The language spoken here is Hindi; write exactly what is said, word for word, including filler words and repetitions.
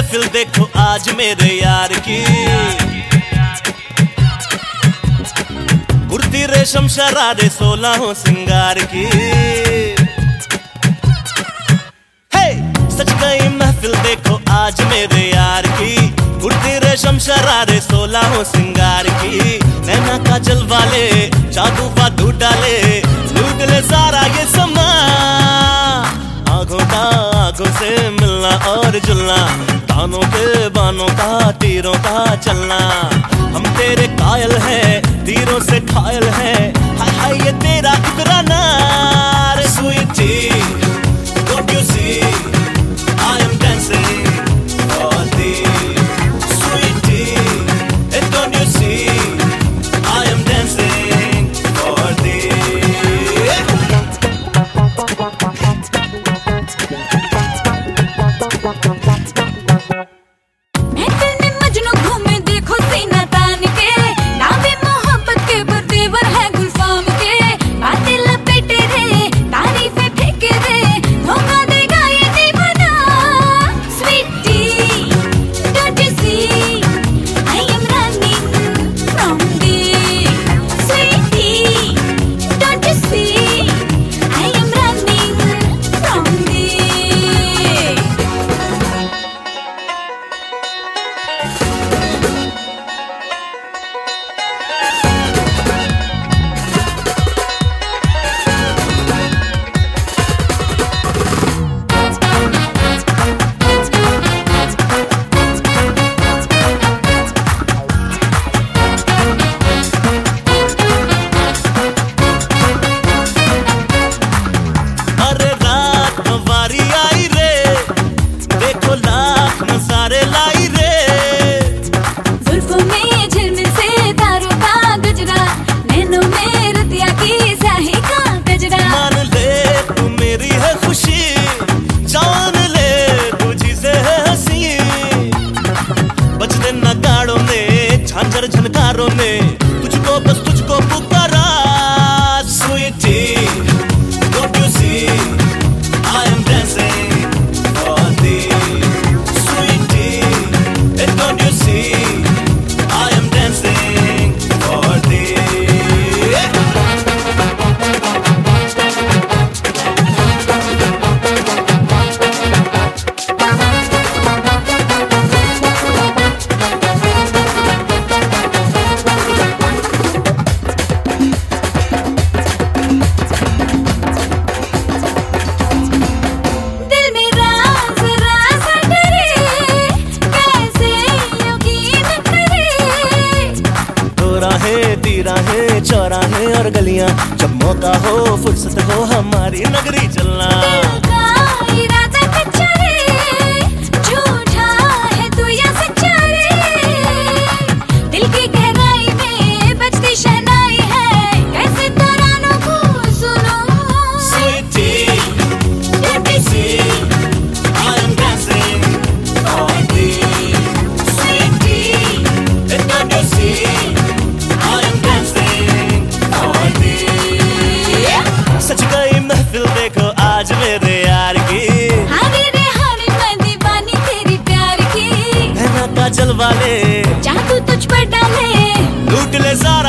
महफिल देखो आज मेरे यार की। कुर्ती रेशम शरारे सोलहों सिंगार की। हे सच गई महफिल देखो आज मेरे यार की। कुर्ती रेशम शरारे सोलहों सिंगार की। नैना काजल वाले जादू वादू डाले लूट ले सारा ये समा। आंखों का आंखों से मिलना और जुलना, तानों के बानों का तीरों का चलना। हम तेरे कायल हैं तीरों से घायल हैं, हाय हाय ये तेरा इकराना। Sweety don't you see I am dancing for thee। Sweetie don't you see I am dancing for thee। झनकारों ने तुझको बस तुझको पुकारा। Sweety don't you see I am dancing for thee। Sweetie don't you see I am dancing for thee। राहें चौराहे और गलियां, जब मौका हो फुर्सत हो हमारी नगरी चलना। दिल का इरादा कच्चा रे, झूठा है तू या सच्चा रे। दिल की गहराई में बजती शहनाई है, कैसे तरानों को सुनो। Sweetie don't you see I am dancing for thee। Sweetie don't you see सच गई महफिल देखो आज मेरे यार की। हारी रे हारी मैं दीवानी तेरी प्यार की। नैना काजल वाले जादू तुझ पर डाले लूट ले सारा